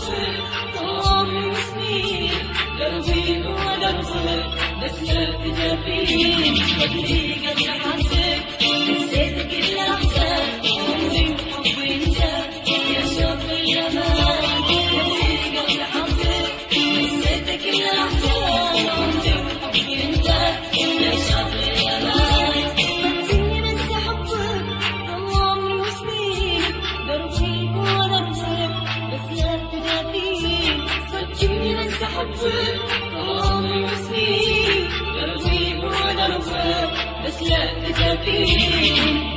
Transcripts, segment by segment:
حبك طول وسنين، دربي هو دربك بس لا تجافيني. بدري قبل حبك نسيت كل لحظة، عمري وحبي انت يا شوق الأمان. بدري قبل حبك نسيت كل لحظة، عمري وحبي انت يا شوق الأمان. فكرني بنسى حبك طول عمري وسنين، دربي هو دربك بس لا تجافيني. فكرني بنسى حبك طول عمري وسنين، دربي هو دربك بس لا تجافيني.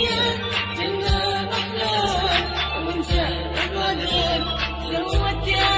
الدنيا جنة أحلام وانت غدرك زودت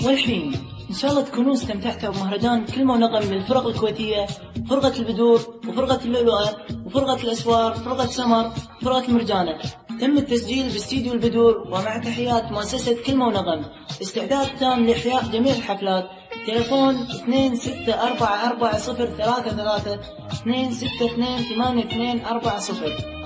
والحين إن شاء الله تكونوا استمتعتوا بمهرجان كلمة ونغم من الفرق الكويتية، فرقة البدور وفرقة اللؤلؤة وفرقة الأسوار، فرقة سمر، فرقة المرجانة. تم التسجيل باستديو البدور، ومع تحيات مؤسسة كلمة ونغم. استعداد تام لإحياء جميع الحفلات. تليفون 26440332622840.